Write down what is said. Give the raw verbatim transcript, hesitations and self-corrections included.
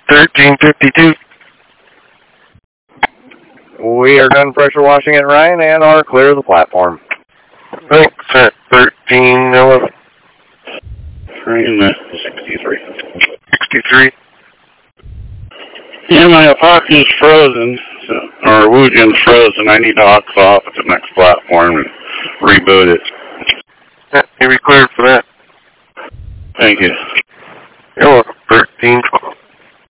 thirteen fifty-two. We are done pressure washing at Ryan and are clear of the platform. Thanks at thirteen eleven. Train at sixty-three. sixty-three. Yeah, my epoxy is frozen, so, or Woojin's frozen. I need to aux off at the next platform and reboot it. Yeah, you'll be cleared for that. Thank you. You're welcome. thirteen twelve.